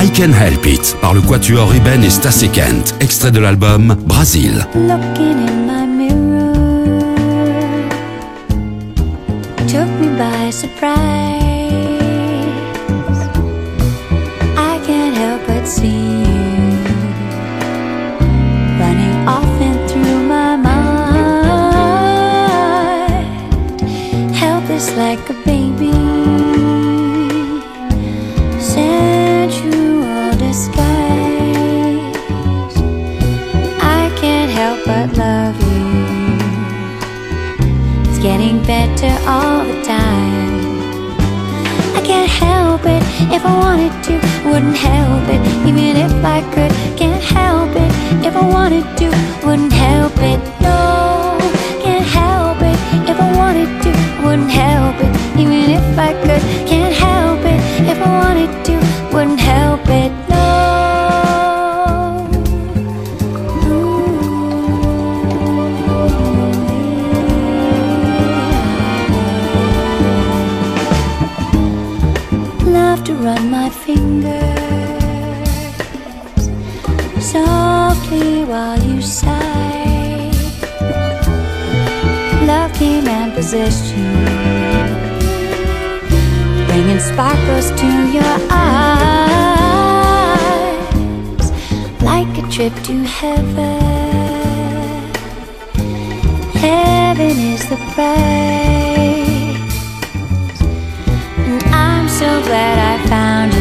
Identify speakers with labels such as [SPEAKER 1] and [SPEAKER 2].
[SPEAKER 1] I Can Help It par le quatuor Eben et Stacey Kent, extrait de l'album Brazil.
[SPEAKER 2] Looking in my mirror took me by surprise. I can't help but see you running off and through my mind, helpless like a baby, sensual disguise. I can't help but love you. It's getting better all the time. I can't help it if I wanted to, wouldn't help it even if I could. Can't help it if I wanted to, wouldn't help it. No, can't help it if I wanted to, wouldn't help it even if I could. Can't help it if I wanted to, wouldn't help it. No. Love to run my fingers softly while you sigh. Love came and possessed you, bringing sparkles to your eyes, like a trip to heaven. Heaven is the price, and I'm so glad I found